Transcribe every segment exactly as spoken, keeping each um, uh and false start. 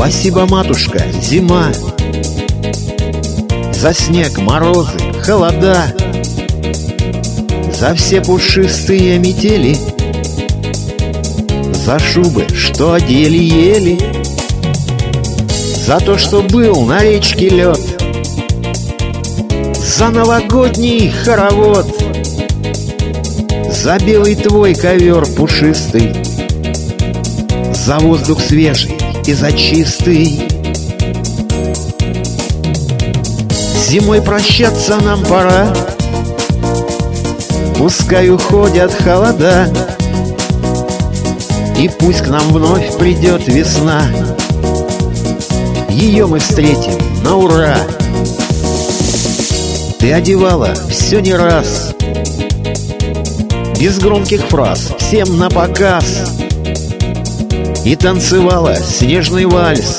Спасибо, матушка, зима, за снег, морозы, холода, за все пушистые метели, за шубы, что одели ели, за то, что был на речке лед, за новогодний хоровод, за белый твой ковер пушистый, за воздух свежий и за чистый. Зимой прощаться нам пора, пускай уходят холода, и пусть к нам вновь придет весна. Ее мы встретим на ура. Ты одевала все не раз, без громких фраз, всем на показ, и танцевала снежный вальс.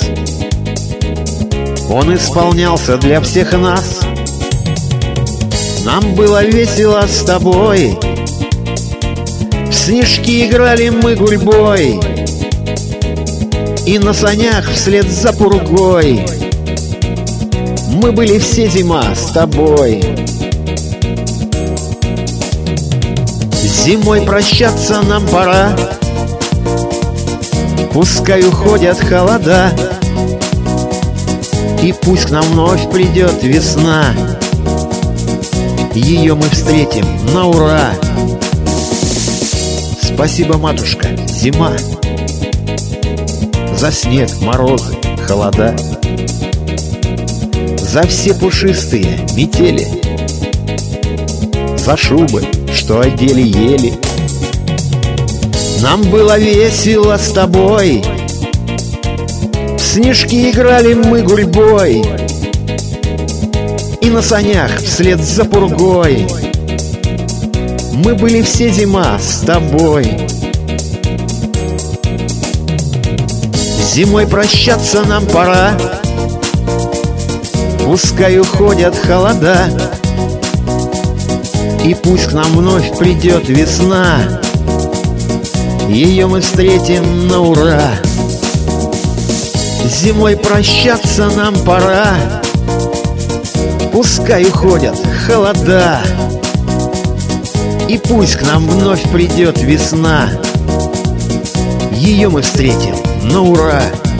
Он исполнялся для всех нас. Нам было весело с тобой, в снежки играли мы гурьбой, и на санях вслед за пургой мы были все зима с тобой. Зимой прощаться нам пора, пускай уходят холода, и пусть к нам вновь придет весна. Ее мы встретим на ура. Спасибо, матушка, зима, за снег, морозы, холода, за все пушистые метели, за шубы, что одели ели. Нам было весело с тобой, в снежки играли мы гурьбой, и на санях вслед за пургой мы были все зима с тобой. Зимой прощаться нам пора, пускай уходят холода, и пусть к нам вновь придет весна. Ее мы встретим на ура. Зимой прощаться нам пора, пускай уходят холода, и пусть к нам вновь придет весна. Ее мы встретим на ура.